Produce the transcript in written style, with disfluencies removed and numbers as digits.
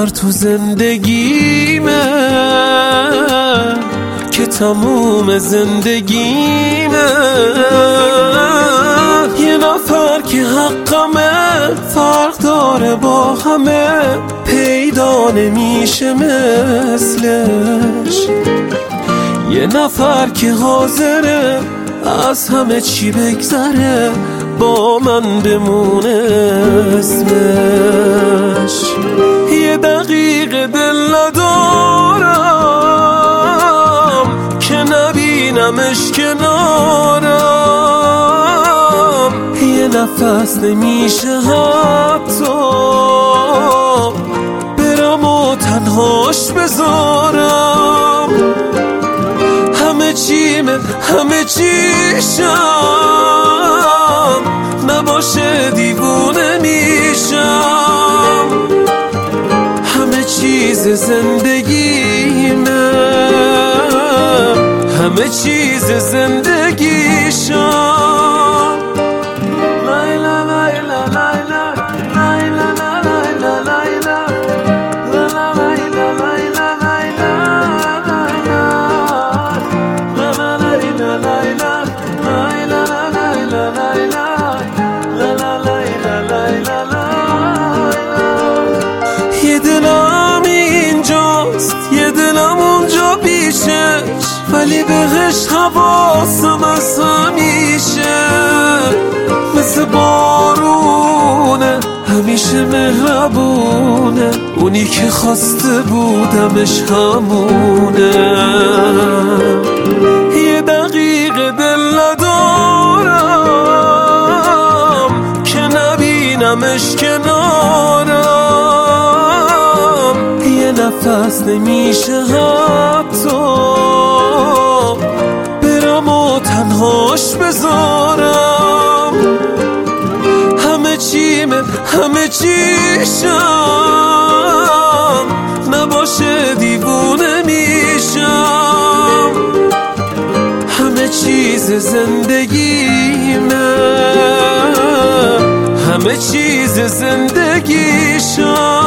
نفر تو زندگیمه که تموم زندگیمه، یه نفر که حقمه فرق داره با همه، پیدا نمیشه مثلش. یه نفر که حاضره از همه چی بگذره، با من بمونه اسمش. یه دقیقه دل ندارم که نبینمش کنارم، یه نفس نمیشه حتی برم و تنهاش بذارم. همه چیشم نباشه دیوونه میشم، همه چیز زندگیمه، همه چیز زندگیشم. یه دلم اینجاست، یه دلم اونجا پیشش، ولی بهش حواسم از همیشه. مثل بارونه همیشه مهربونه، اونی که خواسته بودمش همونه. یه دقیقه دل ندارم که نبینمش کنارم، یه نفس نمیشه حتی برم و تنهاش بذارم. همه چیشم نباشه دیوونه میشم، همه چیز زندگیمه، همه چیز زندگیشم.